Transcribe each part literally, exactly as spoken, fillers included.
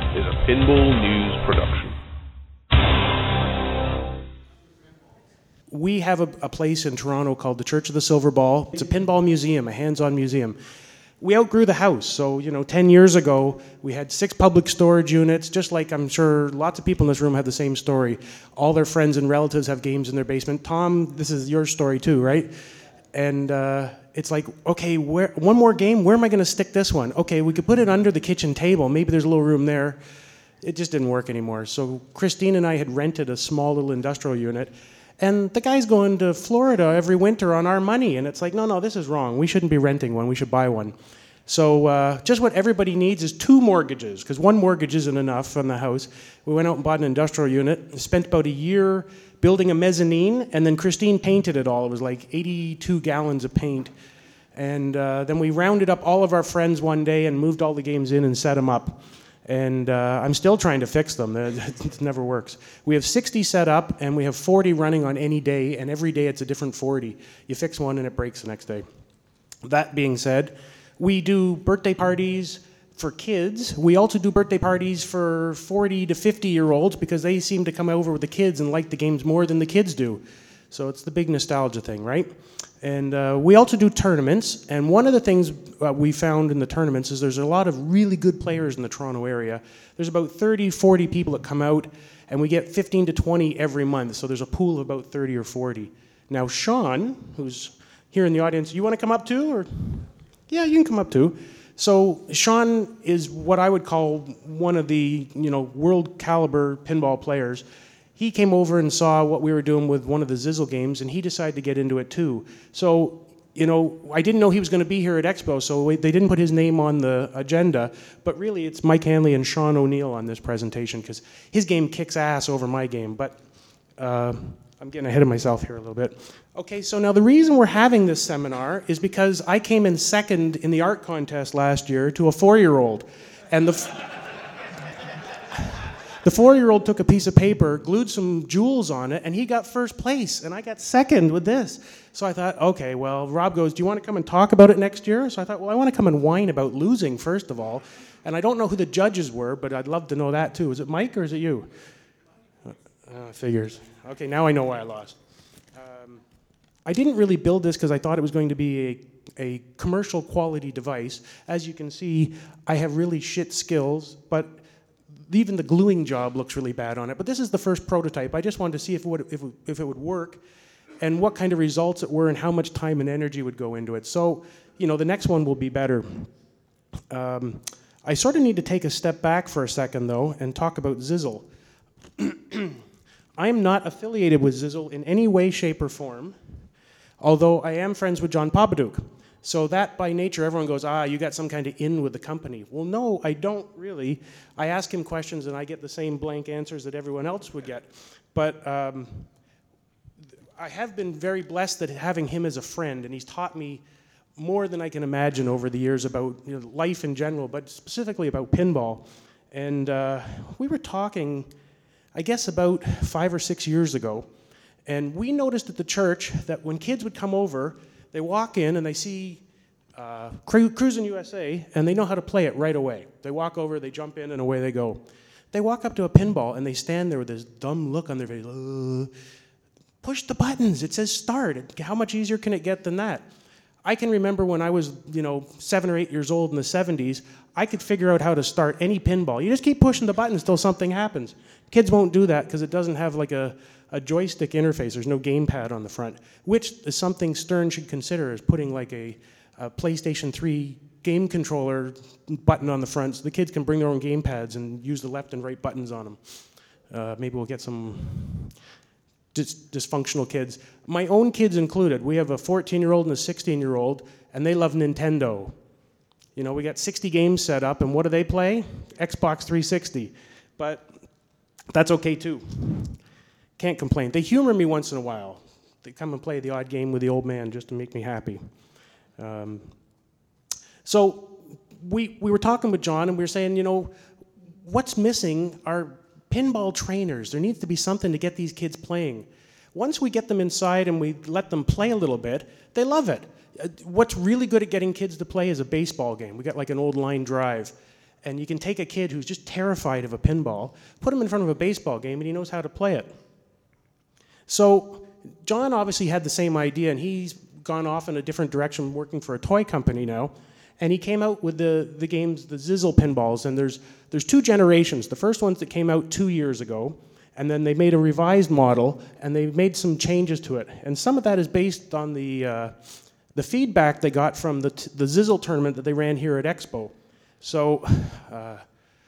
is a Pinball News production. We have a, a place in Toronto called the Church of the Silver Ball. It's a pinball museum, a hands-on museum. We outgrew the house, so, you know, ten years ago, we had six public storage units, just like I'm sure lots of people in this room have the same story. All their friends and relatives have games in their basement. Tom, this is your story too, right? And uh, it's like, okay, where, one more game, where am I going to stick this one? Okay, we could put it under the kitchen table. Maybe there's a little room there. It just didn't work anymore. So Christine and I had rented a small little industrial unit, and the guy's going to Florida every winter on our money. And it's like, no, no, this is wrong. We shouldn't be renting one. We should buy one. So uh, just what everybody needs is two mortgages, because one mortgage isn't enough on the house. We went out and bought an industrial unit, spent about a year building a mezzanine, and then Christine painted it all. It was like eighty-two gallons of paint. And uh, then we rounded up all of our friends one day and moved all the games in and set them up. And uh, I'm still trying to fix them. It never works. We have sixty set up, and we have forty running on any day, and every day it's a different forty. You fix one, and it breaks the next day. That being said, we do birthday parties for kids. We also do birthday parties for forty to fifty-year-olds because they seem to come over with the kids and like the games more than the kids do. So it's the big nostalgia thing, right? And uh, we also do tournaments, and one of the things uh, we found in the tournaments is there's a lot of really good players in the Toronto area. There's about thirty, forty people that come out, and we get fifteen to twenty every month, so there's a pool of about thirty or forty. Now, Sean, who's here in the audience, you want to come up too? Or yeah, you can come up too. So Sean is what I would call one of the, you know, world caliber pinball players. He came over and saw what we were doing with one of the Zizzle games, and he decided to get into it too. So, you know, I didn't know he was going to be here at Expo, so we, they didn't put his name on the agenda, but really it's Mike Hanley and Sean O'Neill on this presentation, because his game kicks ass over my game, but uh, I'm getting ahead of myself here a little bit. Okay, so now the reason we're having this seminar is because I came in second in the art contest last year to a four-year-old, and the... F- The four-year-old took a piece of paper, glued some jewels on it, and he got first place, and I got second with this. So I thought, okay, well, Rob goes, do you want to come and talk about it next year? So I thought, well, I want to come and whine about losing, first of all. And I don't know who the judges were, but I'd love to know that, too. Is it Mike or is it you? Uh, figures. Okay, now I know why I lost. Um, I didn't really build this because I thought it was going to be a, a commercial quality device. As you can see, I have really shit skills, but even the gluing job looks really bad on it. But this is the first prototype. I just wanted to see if it would, if, if it would work and what kind of results it were and how much time and energy would go into it. So, you know, the next one will be better. Um, I sort of need to take a step back for a second, though, and talk about Zizzle. I am not affiliated with Zizzle in any way, shape, or form, although I am friends with John Papaduke. So that, by nature, everyone goes, ah, you got some kind of in with the company. Well, no, I don't really. I ask him questions, and I get the same blank answers that everyone else would get. But um, I have been very blessed that having him as a friend, and he's taught me more than I can imagine over the years about, you know, life in general, but specifically about pinball. And uh, we were talking, I guess, about five or six years ago, and we noticed at the church that when kids would come over, they walk in and they see uh, Cru- Cruisin' U S A, and they know how to play it right away. They walk over, they jump in, and away they go. They walk up to a pinball, and they stand there with this dumb look on their face. Uh, push the buttons. It says start. How much easier can it get than that? I can remember when I was, you know, seven or eight years old in the seventies, I could figure out how to start any pinball. You just keep pushing the buttons till something happens. Kids won't do that because it doesn't have like a, a joystick interface. There's no gamepad on the front, which is something Stern should consider, is putting like a, a PlayStation three game controller button on the front so the kids can bring their own gamepads and use the left and right buttons on them. Uh, maybe we'll get some dis- dysfunctional kids. My own kids included. We have a fourteen-year-old and a sixteen-year-old, and they love Nintendo. You know, we got sixty games set up, and what do they play? Xbox three sixty. But that's okay, too. Can't complain. They humor me once in a while. They come and play the odd game with the old man just to make me happy. Um, so we we were talking with John, and we were saying, you know, what's missing are pinball trainers. There needs to be something to get these kids playing. Once we get them inside and we let them play a little bit, they love it. What's really good at getting kids to play is a baseball game. We got like an old line drive. And you can take a kid who's just terrified of a pinball, put him in front of a baseball game, and he knows how to play it. So John obviously had the same idea, and he's gone off in a different direction, working for a toy company now. And he came out with the, the games, the Zizzle pinballs, and there's, there's two generations. The first ones that came out two years ago, and then they made a revised model, and they made some changes to it. And some of that is based on the, uh, the feedback they got from the, t- the Zizzle tournament that they ran here at Expo. So uh,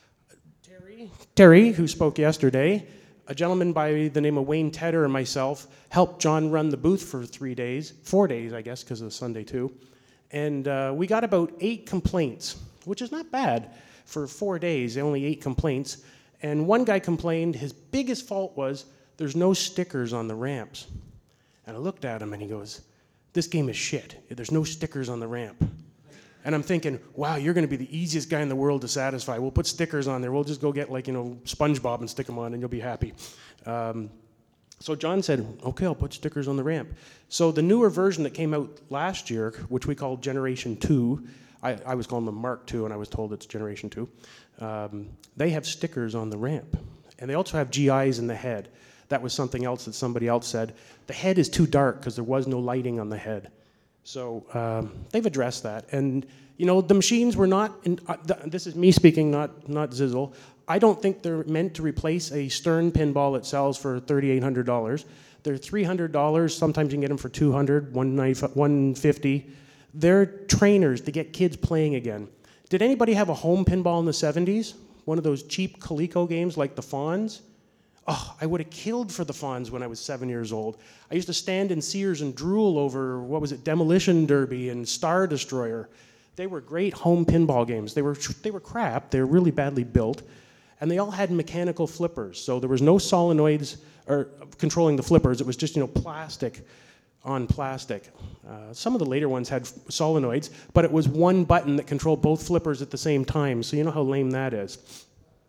Terry, Terry, who spoke yesterday, a gentleman by the name of Wayne Tedder and myself helped John run the booth for three days, four days, I guess, because of the Sunday too. And uh, we got about eight complaints, which is not bad for four days, only eight complaints. And one guy complained his biggest fault was there's no stickers on the ramps. And I looked at him and he goes, this game is shit. There's no stickers on the ramp. And I'm thinking, wow, you're going to be the easiest guy in the world to satisfy. We'll put stickers on there. We'll just go get, like, you know, SpongeBob and stick them on, and you'll be happy. Um, so John said, okay, I'll put stickers on the ramp. So the newer version that came out last year, which we called Generation two, I, I was calling them Mark two, and I was told it's Generation two, um, they have stickers on the ramp. And they also have G Is in the head. That was something else that somebody else said. The head is too dark because there was no lighting on the head. So um, they've addressed that. And, you know, the machines were not, in, uh, th- this is me speaking, not, not Zizzle. I don't think they're meant to replace a Stern pinball that sells for three thousand eight hundred dollars. They're three hundred dollars. Sometimes you can get them for two hundred dollars, one hundred fifty dollars. They're trainers to get kids playing again. Did anybody have a home pinball in the seventies? One of those cheap Coleco games like the Fonz? Oh, I would have killed for the Fonz when I was seven years old. I used to stand in Sears and drool over, what was it, Demolition Derby and Star Destroyer. They were great home pinball games. They were, they were crap. They were really badly built. And they all had mechanical flippers. So there was no solenoids or controlling the flippers. It was just, you know, plastic on plastic. Uh, some of the later ones had solenoids, but it was one button that controlled both flippers at the same time. So you know how lame that is.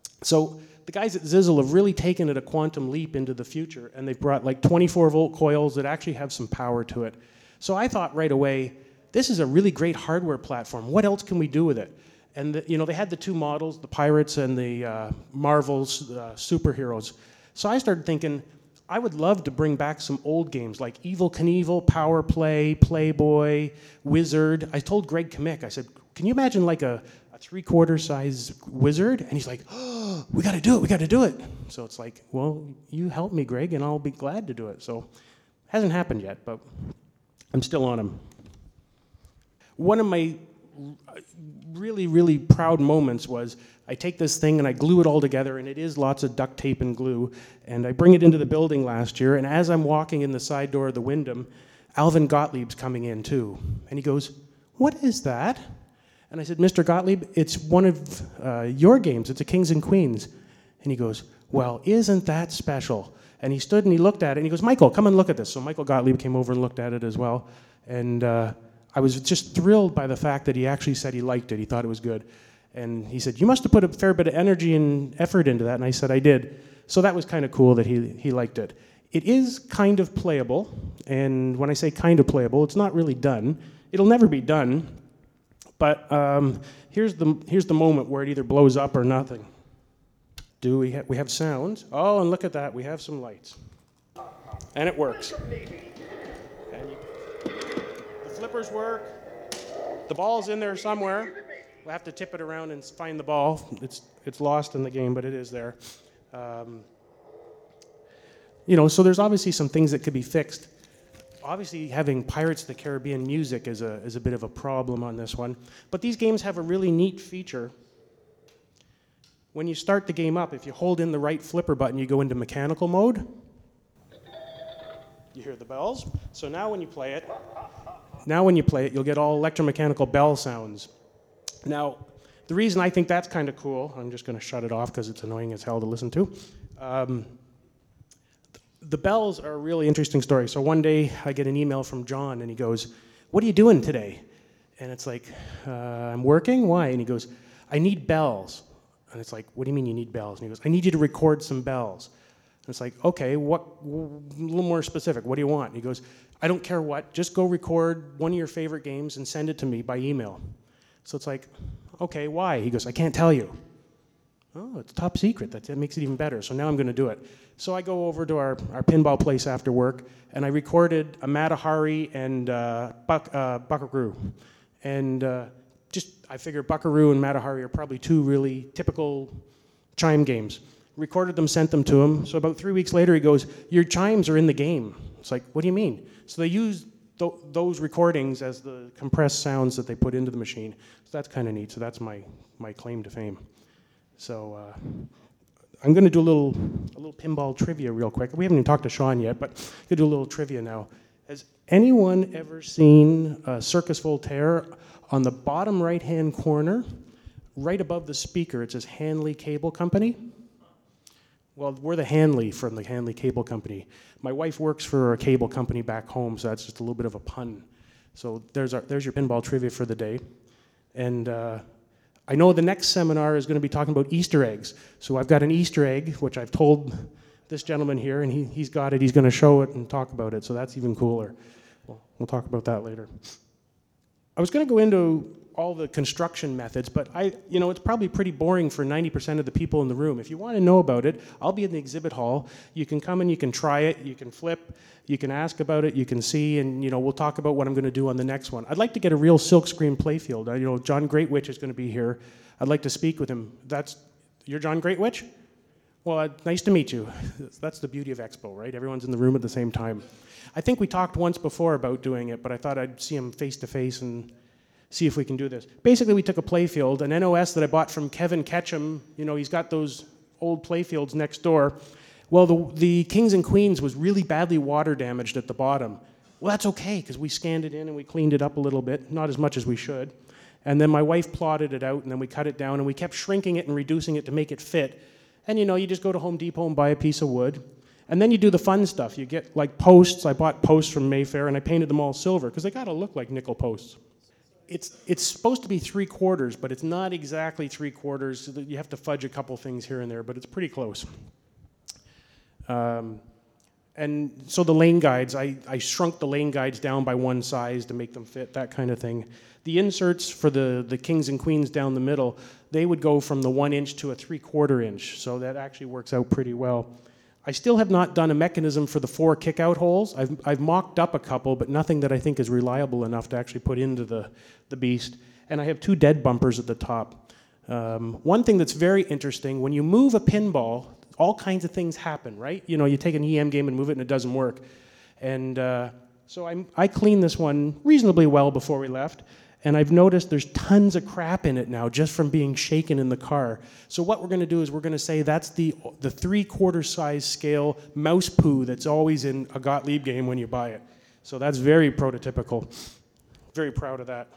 So the guys at Zizzle have really taken it a quantum leap into the future, and they've brought like twenty-four volt coils that actually have some power to it. So I thought right away, this is a really great hardware platform. What else can we do with it? And the, you know, they had the two models, the Pirates and the uh, Marvel's uh, superheroes. So I started thinking, I would love to bring back some old games like Evil Knievel, Power Play, Playboy, Wizard. I told Greg Kmick, I said, can you imagine like a, a three-quarter size Wizard? And he's like, oh, we got to do it, we got to do it. So it's like, well, you help me, Greg, and I'll be glad to do it. So hasn't happened yet, but I'm still on him. One of my really, really proud moments was I take this thing and I glue it all together, and it is lots of duct tape and glue, and I bring it into the building last year, and as I'm walking in the side door of the Wyndham, Alvin Gottlieb's coming in too, and he goes, what is that? And I said, Mister Gottlieb, it's one of uh, your games, it's a Kings and Queens. And he goes, well, isn't that special? And he stood and he looked at it, and he goes, Michael, come and look at this. So Michael Gottlieb came over and looked at it as well, and uh, I was just thrilled by the fact that he actually said he liked it. He thought it was good. And he said, you must have put a fair bit of energy and effort into that. And I said, I did. So that was kind of cool that he, he liked it. It is kind of playable. And when I say kind of playable, it's not really done. It'll never be done. But um, here's, the, here's the moment where it either blows up or nothing. Do we, ha- we have sounds? Oh, and look at that. We have some lights. And it works. And you, flippers work. The ball's in there somewhere. We'll have to tip it around and find the ball. It's it's lost in the game, but it is there. Um, you know, so there's obviously some things that could be fixed. Obviously, having Pirates of the Caribbean music is a is a bit of a problem on this one. But these games have a really neat feature. When you start the game up, if you hold in the right flipper button, you go into mechanical mode. You hear the bells. So now when you play it, Now when you play it, you'll get all electromechanical bell sounds. Now, the reason I think that's kind of cool, I'm just going to shut it off because it's annoying as hell to listen to. Um, the bells are a really interesting story. So one day I get an email from John, and he goes, what are you doing today? And it's like, uh, I'm working? Why? And he goes, I need bells. And it's like, what do you mean you need bells? And he goes, I need you to record some bells. And it's like, okay, what? A little more specific. What do you want? And he goes, I don't care what. Just go record one of your favorite games and send it to me by email. So it's like, okay, why? He goes, I can't tell you. Oh, it's top secret. That, that makes it even better. So now I'm going to do it. So I go over to our, our pinball place after work, and I recorded a Matahari and uh, Buck, uh, Buckaroo. And uh, just, I figured Buckaroo and Matahari are probably two really typical chime games. Recorded them, sent them to him. So about three weeks later, he goes, your chimes are in the game. It's like, what do you mean? So they use th- those recordings as the compressed sounds that they put into the machine. So that's kind of neat. So that's my, my claim to fame. So uh, I'm going to do a little a little pinball trivia real quick. We haven't even talked to Sean yet, but I'm going to do a little trivia now. Has anyone ever seen uh, Circus Voltaire on the bottom right-hand corner, right above the speaker? It says Hanley Cable Company. Well, we're the Hanley from the Hanley Cable Company. My wife works for a cable company back home, so that's just a little bit of a pun. So there's our, there's your pinball trivia for the day. And uh, I know the next seminar is going to be talking about Easter eggs. So I've got an Easter egg, which I've told this gentleman here, and he, he's got it. He's going to show it and talk about it, so that's even cooler. Well, we'll talk about that later. I was going to go into all the construction methods, but I, you know, it's probably pretty boring for ninety percent of the people in the room. If you want to know about it, I'll be in the exhibit hall. You can come and you can try it, you can flip, you can ask about it, you can see, and, you know, we'll talk about what I'm going to do on the next one. I'd like to get a real silkscreen playfield. Uh, you know, John Greatwich is going to be here. I'd like to speak with him. That's, you're John Greatwich? Well, uh, nice to meet you. That's the beauty of Expo, right? Everyone's in the room at the same time. I think we talked once before about doing it, but I thought I'd see him face to face and see if we can do this. Basically, we took a playfield, an N O S that I bought from Kevin Ketchum. You know, he's got those old playfields next door. Well, the, the Kings and Queens was really badly water damaged at the bottom. Well, that's okay, because we scanned it in and we cleaned it up a little bit, not as much as we should. And then my wife plotted it out, and then we cut it down, and we kept shrinking it and reducing it to make it fit. And, you know, you just go to Home Depot and buy a piece of wood. And then you do the fun stuff. You get, like, posts. I bought posts from Mayfair, and I painted them all silver, because they got to look like nickel posts. It's it's supposed to be three quarters, but it's not exactly three quarters. You have to fudge a couple things here and there, but it's pretty close. Um, and so the lane guides, I, I shrunk the lane guides down by one size to make them fit, that kind of thing. The inserts for the, the Kings and Queens down the middle, they would go from the one inch to a three quarter inch, so that actually works out pretty well. I still have not done a mechanism for the four kick-out holes. I've, I've mocked up a couple, but nothing that I think is reliable enough to actually put into the, the beast. And I have two dead bumpers at the top. Um, one thing that's very interesting, when you move a pinball, all kinds of things happen, right? You know, you take an E M game and move it and it doesn't work. And uh, so I, I cleaned this one reasonably well before we left. And I've noticed there's tons of crap in it now just from being shaken in the car. So what we're going to do is we're going to say that's the the three-quarter size scale mouse poo that's always in a Gottlieb game when you buy it. So that's very prototypical. Very proud of that.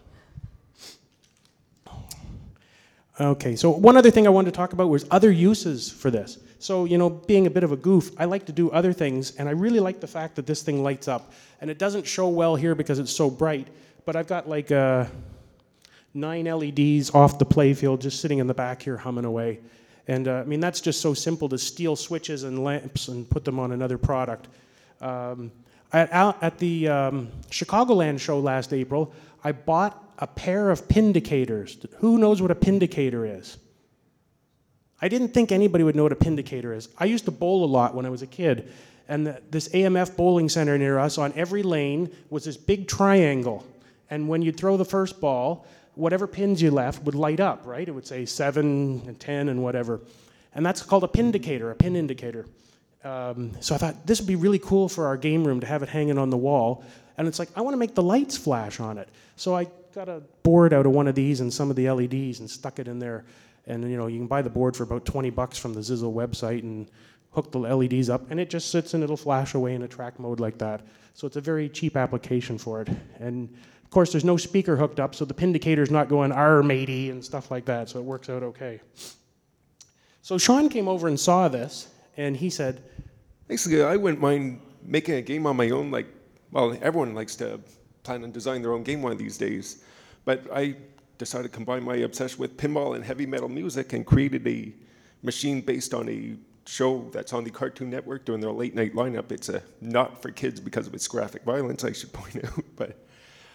Okay, so one other thing I wanted to talk about was other uses for this. So, you know, being a bit of a goof, I like to do other things, and I really like the fact that this thing lights up. And it doesn't show well here because it's so bright, but I've got like uh, nine L E Ds off the playfield just sitting in the back here humming away. And uh, I mean, that's just so simple to steal switches and lamps and put them on another product. Um, at, at the um, Chicagoland show last April, I bought a pair of pindicators. Who knows what a pindicator is? I didn't think anybody would know what a pindicator is. I used to bowl a lot when I was a kid. And the, this A M F bowling center near us, on every lane, was this big triangle. And when you'd throw the first ball, whatever pins you left would light up, right? It would say seven and ten and whatever. And that's called a pindicator, a pin indicator. Um, so I thought, this would be really cool for our game room to have it hanging on the wall. And it's like, I want to make the lights flash on it. So I got a board out of one of these and some of the L E Ds and stuck it in there. And, you know, you can buy the board for about twenty bucks from the Zizzle website and hook the L E Ds up, and it just sits and it'll flash away in a track mode like that. So it's a very cheap application for it. And of course, there's no speaker hooked up, so the pindicator's not going "arr, matey" and stuff like that, so it works out okay. So Sean came over and saw this, and he said, basically, I wouldn't mind making a game on my own. Like, well, everyone likes to plan and design their own game one of these days, but I decided to combine my obsession with pinball and heavy metal music and created a machine based on a show that's on the Cartoon Network during their late night lineup. It's a not for kids because of its graphic violence, I should point out. But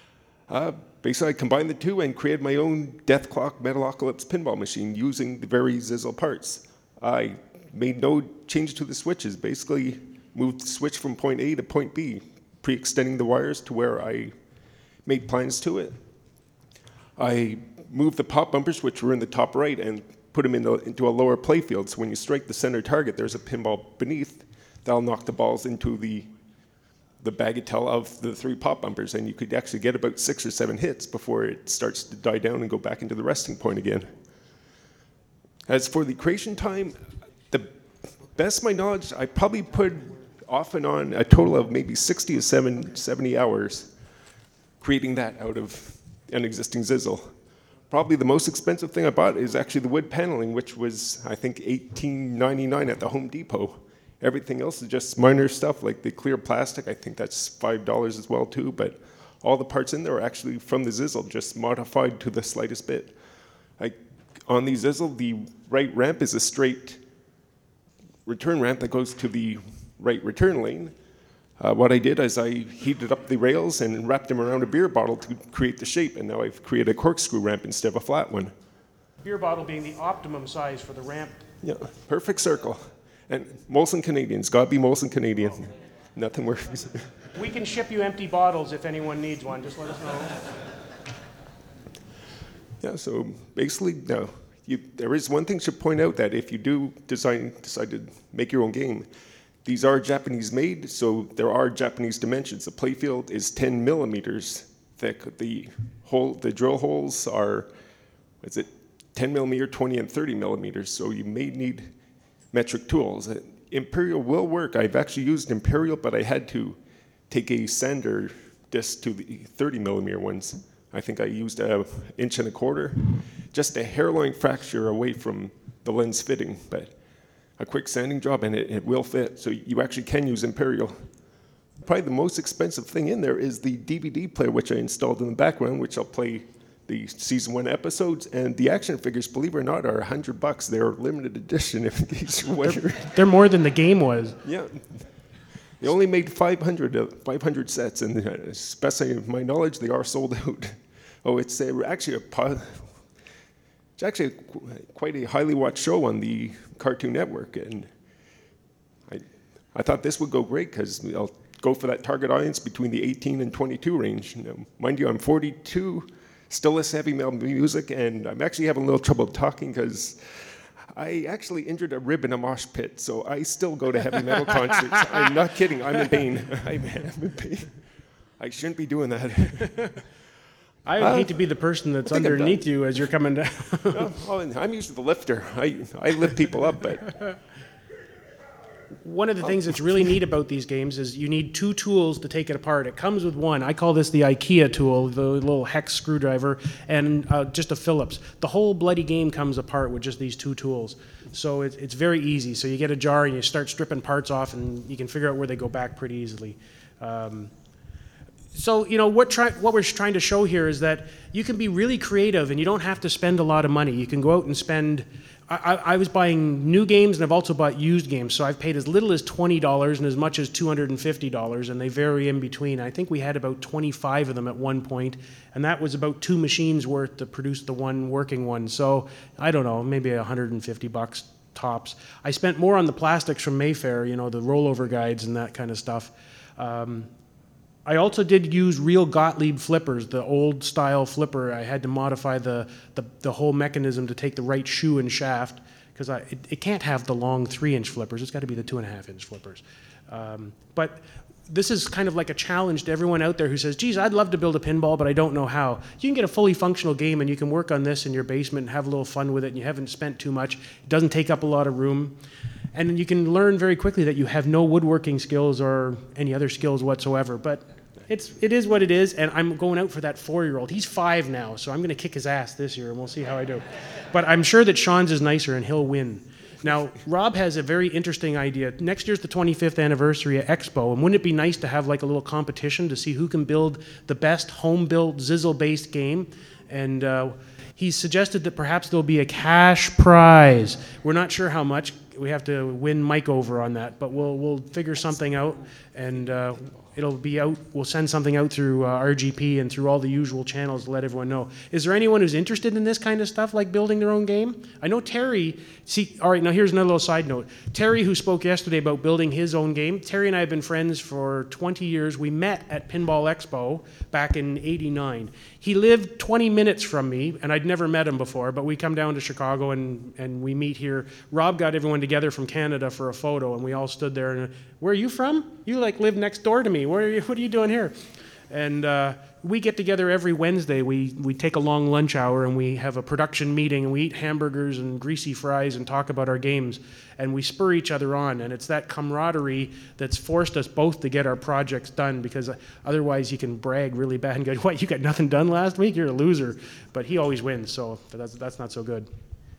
Uh, basically, I combined the two and created my own Death Clock Metalocalypse pinball machine using the very Zizzle parts. I made no change to the switches. Basically, moved the switch from point A to point B, pre-extending the wires to where I made plans to it. I moved the pop bumpers, which were in the top right, and put them into, into a lower playfield. So when you strike the center target, there's a pinball beneath. That'll knock the balls into the the bagatelle of the three pop bumpers, and you could actually get about six or seven hits before it starts to die down and go back into the resting point again. As for the creation time, the best of my knowledge, I probably put off and on a total of maybe sixty to seventy hours creating that out of an existing Zizzle. Probably the most expensive thing I bought is actually the wood paneling, which was, I think, eighteen ninety-nine at the Home Depot. Everything else is just minor stuff, like the clear plastic. I think that's five dollars as well, too. But all the parts in there are actually from the Zizzle, just modified to the slightest bit. I, on the Zizzle, the right ramp is a straight return ramp that goes to the right return lane. Uh, what I did is I heated up the rails and wrapped them around a beer bottle to create the shape, and now I've created a corkscrew ramp instead of a flat one. Beer bottle being the optimum size for the ramp. Yeah, perfect circle. And Molson Canadians, gotta be Molson Canadian. Oh. Nothing works. We can ship you empty bottles if anyone needs one. Just let us know. Yeah, so basically, no. You, there is one thing to point out, that if you do design, decide to make your own game, these are Japanese made, so there are Japanese dimensions. The playfield is ten millimeters thick. The hole, the drill holes are, is it ten millimeter, twenty, and thirty millimeters, so you may need metric tools. Imperial will work. I've actually used Imperial, but I had to take a sander disc to the thirty millimeter ones. I think I used an inch and a quarter, just a hairline fracture away from the lens fitting, but a quick sanding job and it, it will fit. So you actually can use Imperial. Probably the most expensive thing in there is the D V D player, which I installed in the background, which I'll play the season one episodes, and the action figures, believe it or not, are a hundred bucks. They're limited edition, in case you're wondering. They're more than the game was. Yeah. They only made five hundred, uh, five hundred sets, and uh, especially of my knowledge, they are sold out. Oh, it's uh, actually a po- it's actually a qu- quite a highly watched show on the Cartoon Network, and I I thought this would go great because I'll go for that target audience between the eighteen and twenty-two range. You know, mind you, I'm forty-two. Still listen to heavy metal music, and I'm actually having a little trouble talking because I actually injured a rib in a mosh pit, so I still go to heavy metal concerts. I'm not kidding. I'm in pain. I'm in pain. I shouldn't be doing that. I would uh, hate to be the person that's underneath you as you're coming down. oh, well, I'm usually the lifter. I, I lift people up, but... One of the things that's really neat about these games is you need two tools to take it apart. It comes with one. I call this the IKEA tool, the little hex screwdriver, and uh, just a Phillips. The whole bloody game comes apart with just these two tools. So it, it's very easy. So you get a jar and you start stripping parts off, and you can figure out where they go back pretty easily. Um, So, you know, what, try, what we're trying to show here is that you can be really creative and you don't have to spend a lot of money. You can go out and spend... I, I was buying new games, and I've also bought used games, so I've paid as little as twenty dollars and as much as two hundred fifty dollars, and they vary in between. I think we had about twenty-five of them at one point, and that was about two machines worth to produce the one working one. So, I don't know, maybe one hundred fifty bucks tops. I spent more on the plastics from Mayfair, you know, the rollover guides and that kind of stuff. Um, I also did use real Gottlieb flippers, the old style flipper. I had to modify the, the, the whole mechanism to take the right shoe and shaft, because it, it can't have the long three inch flippers. It's got to be the two and a half inch flippers. Um, but this is kind of like a challenge to everyone out there who says, geez, I'd love to build a pinball, but I don't know how. You can get a fully functional game, and you can work on this in your basement and have a little fun with it, and you haven't spent too much. It doesn't take up a lot of room. And you can learn very quickly that you have no woodworking skills or any other skills whatsoever. But It's, it is what it is, and I'm going out for that four-year-old. He's five now, so I'm going to kick his ass this year, and we'll see how I do. But I'm sure that Sean's is nicer, and he'll win. Now, Rob has a very interesting idea. Next year's the twenty-fifth anniversary of Expo, and wouldn't it be nice to have like a little competition to see who can build the best home-built Zizzle-based game? And uh, he suggested that perhaps there'll be a cash prize. We're not sure how much. We have to win Mike over on that, but we'll we'll figure something out, and uh, it'll be out. We'll send something out through uh, R G P and through all the usual channels to let everyone know. Is there anyone who's interested in this kind of stuff, like building their own game? I know Terry. See, all right. Now here's another little side note. Terry, who spoke yesterday about building his own game. Terry and I have been friends for twenty years. We met at Pinball Expo back in eighty-nine. He lived twenty minutes from me, and I'd never met him before. But we come down to Chicago and and we meet here. Rob got everyone together from Canada for a photo, and we all stood there. And where are you from? You like live next door to me. Where are you, what are you doing here? And uh, we get together every Wednesday. We we take a long lunch hour and we have a production meeting and we eat hamburgers and greasy fries and talk about our games. And we spur each other on. And it's that camaraderie that's forced us both to get our projects done, because otherwise you can brag really bad and go, what, you got nothing done last week? You're a loser. But he always wins, so that's, that's not so good.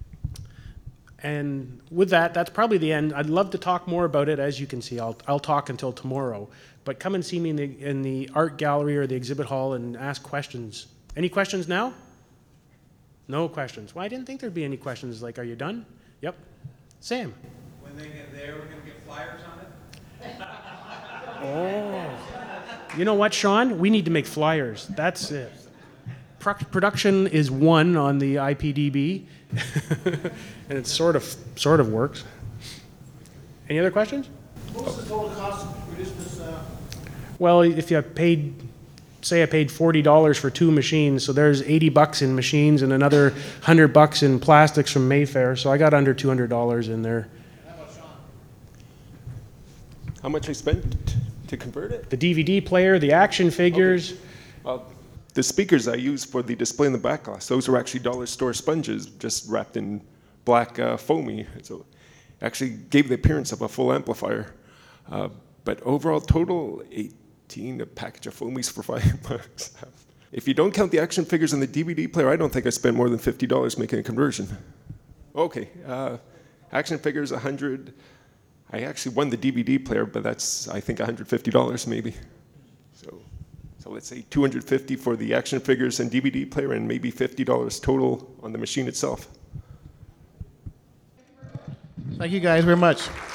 And with that, that's probably the end. I'd love to talk more about it. As you can see, I'll, I'll talk until tomorrow. But come and see me in the, in the art gallery or the exhibit hall and ask questions. Any questions now? No questions. Well, I didn't think there'd be any questions. Like, are you done? Yep. Sam. When they get there, we're going to get flyers on it? Oh. You know what, Sean? We need to make flyers. That's it. Pro- production is one on the I P D B. And it sort of sort of works. Any other questions? What's the total cost to produce this? Uh... Well, if you paid, say I paid forty dollars for two machines, so there's eighty bucks in machines and another one hundred bucks in plastics from Mayfair, so I got under two hundred dollars in there. How about Sean? How much I spent t- to convert it? The D V D player, the action figures. Okay. Well, the speakers I used for the display in the back glass, those were actually dollar store sponges just wrapped in black uh, foamy. So actually gave the appearance of a full amplifier. Uh, but overall total, eighteen, a package of foamies for five bucks. If you don't count the action figures and the D V D player, I don't think I spent more than fifty dollars making a conversion. Okay, uh, action figures, one hundred. I actually won the D V D player, but that's, I think, one hundred fifty dollars maybe. So, so let's say two hundred fifty dollars for the action figures and D V D player, and maybe fifty dollars total on the machine itself. Thank you guys very much.